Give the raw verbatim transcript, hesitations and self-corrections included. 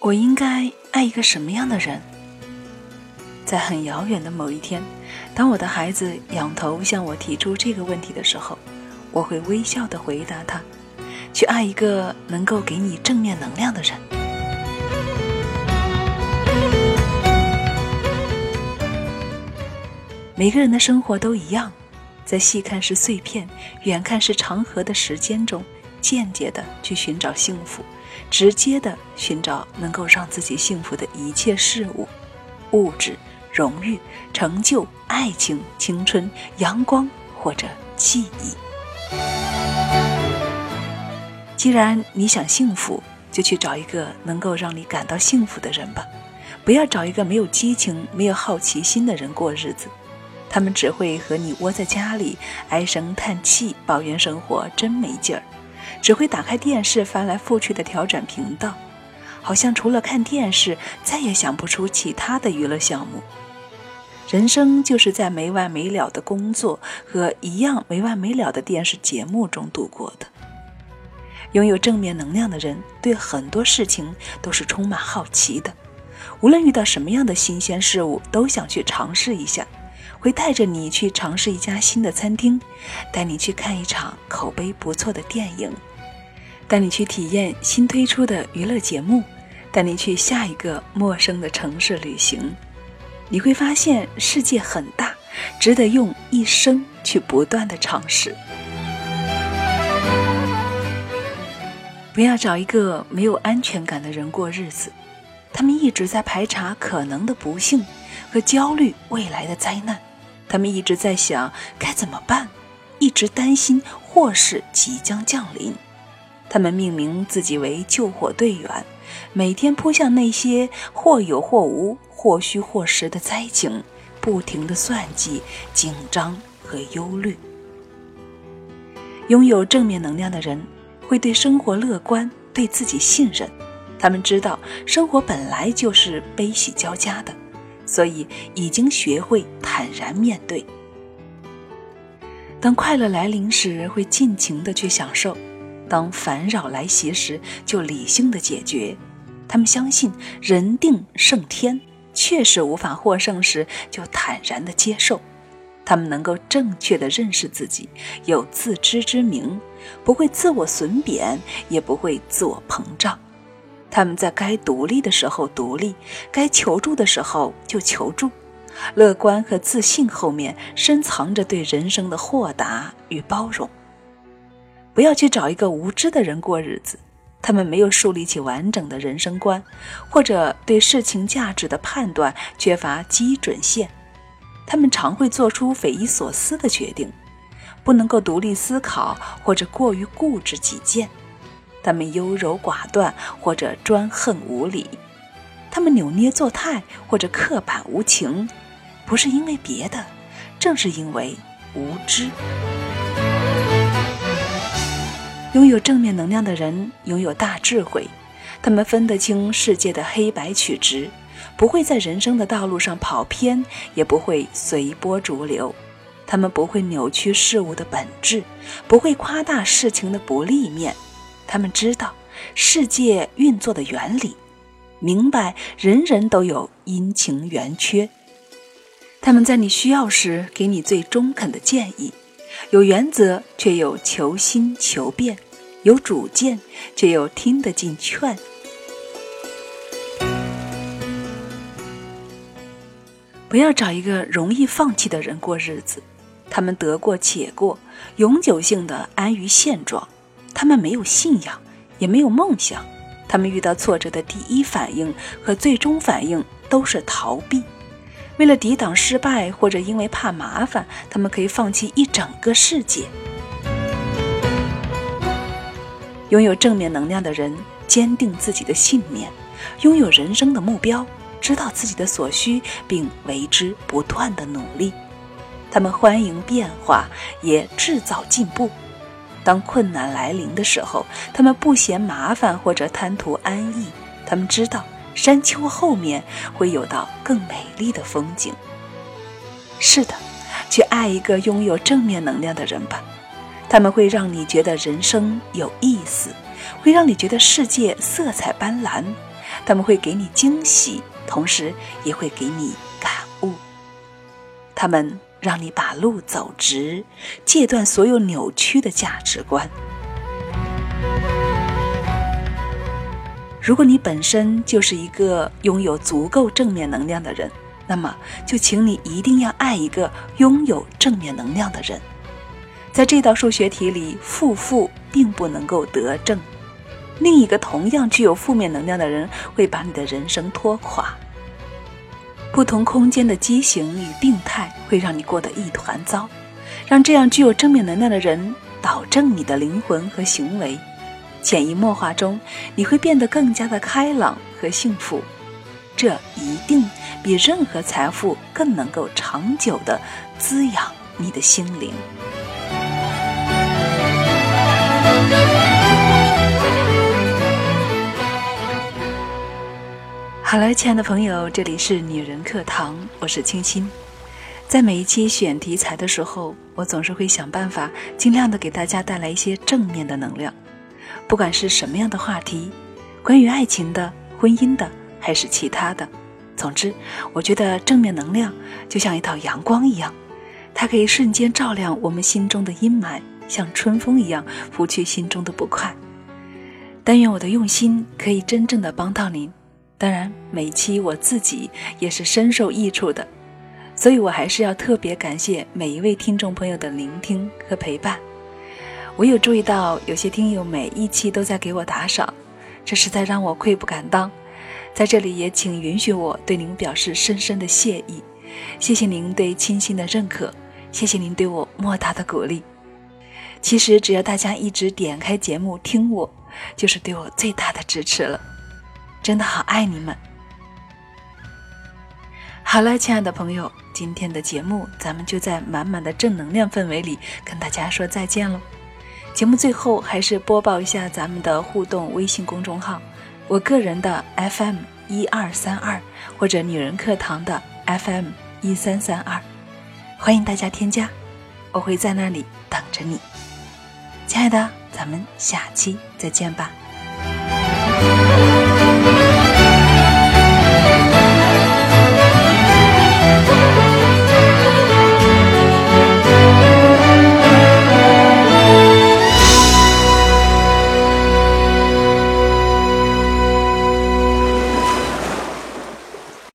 我应该爱一个什么样的人？在很遥远的某一天，当我的孩子仰头向我提出这个问题的时候，我会微笑地回答他，去爱一个能够给你正面能量的人。每个人的生活都一样，在细看是碎片，远看是长河的时间中，间接地去寻找幸福，直接地寻找能够让自己幸福的一切事物，物质、荣誉、成就、爱情、青春、阳光或者记忆。既然你想幸福，就去找一个能够让你感到幸福的人吧，不要找一个没有激情、没有好奇心的人过日子。他们只会和你窝在家里唉声叹气，抱怨生活真没劲儿，只会打开电视翻来覆去的调整频道，好像除了看电视再也想不出其他的娱乐项目。人生就是在没完没了的工作和一样没完没了的电视节目中度过的。拥有正面能量的人对很多事情都是充满好奇的，无论遇到什么样的新鲜事物都想去尝试一下，会带着你去尝试一家新的餐厅，带你去看一场口碑不错的电影，带你去体验新推出的娱乐节目，带你去下一个陌生的城市旅行。你会发现世界很大，值得用一生去不断的尝试。不要找一个没有安全感的人过日子，他们一直在排查可能的不幸和焦虑未来的灾难，他们一直在想该怎么办，一直担心祸事即将降临。他们命名自己为救火队员，每天扑向那些或有或无、或虚或实的灾情，不停地算计、紧张和忧虑。拥有正面能量的人会对生活乐观，对自己信任。他们知道生活本来就是悲喜交加的，所以已经学会坦然面对。当快乐来临时，会尽情地去享受；当烦扰来袭时，就理性地解决。他们相信人定胜天，确实无法获胜时，就坦然地接受。他们能够正确地认识自己，有自知之明，不会自我损贬，也不会自我膨胀。他们在该独立的时候独立，该求助的时候就求助。乐观和自信后面深藏着对人生的豁达与包容。不要去找一个无知的人过日子，他们没有树立起完整的人生观，或者对事情价值的判断缺乏基准线。他们常会做出匪夷所思的决定，不能够独立思考，或者过于固执己见。他们优柔寡断，或者专横无理。他们扭捏作态，或者刻板无情，不是因为别的，正是因为无知。拥有正面能量的人拥有大智慧，他们分得清世界的黑白曲直，不会在人生的道路上跑偏，也不会随波逐流。他们不会扭曲事物的本质，不会夸大事情的不利面。他们知道世界运作的原理，明白人人都有阴晴圆缺。他们在你需要时给你最中肯的建议，有原则却又求新求变，有主见却又听得进劝。不要找一个容易放弃的人过日子，他们得过且过，永久性的安于现状。他们没有信仰，也没有梦想，他们遇到挫折的第一反应和最终反应都是逃避。为了抵挡失败，或者因为怕麻烦，他们可以放弃一整个世界。拥有正面能量的人坚定自己的信念，拥有人生的目标，知道自己的所需，并为之不断的努力。他们欢迎变化，也制造进步。当困难来临的时候，他们不嫌麻烦或者贪图安逸，他们知道山丘后面会有道更美丽的风景。是的，去爱一个拥有正面能量的人吧，他们会让你觉得人生有意思，会让你觉得世界色彩斑斓， 他们会给你惊喜，同时也会给你感悟。他们让你把路走直，戒断所有扭曲的价值观。如果你本身就是一个拥有足够正面能量的人，那么就请你一定要爱一个拥有正面能量的人。在这道数学题里，负负并不能够得正，另一个同样具有负面能量的人会把你的人生拖垮。不同空间的畸形与病态会让你过得一团糟，让这样具有正面能量的人导正你的灵魂和行为，潜移默化中你会变得更加的开朗和幸福，这一定比任何财富更能够长久地滋养你的心灵。好了，亲爱的朋友，这里是女人课堂，我是清新。在每一期选题材的时候，我总是会想办法尽量的给大家带来一些正面的能量，不管是什么样的话题，关于爱情的、婚姻的还是其他的，总之我觉得正面能量就像一道阳光一样，它可以瞬间照亮我们心中的阴霾，像春风一样拂去心中的不快。但愿我的用心可以真正的帮到您，当然每期我自己也是深受益处的，所以我还是要特别感谢每一位听众朋友的聆听和陪伴。我有注意到有些听友每一期都在给我打赏，这实在让我愧不敢当，在这里也请允许我对您表示深深的谢意，谢谢您对清新的认可，谢谢您对我莫大的鼓励。其实只要大家一直点开节目听我，就是对我最大的支持了，真的好爱你们。好了，亲爱的朋友，今天的节目咱们就在满满的正能量氛围里跟大家说再见喽。节目最后还是播报一下咱们的互动微信公众号，我个人的 F M 一二三二 或者女人课堂的 F M 一三三二，欢迎大家添加，我会在那里等着你。亲爱的，咱们下期再见吧。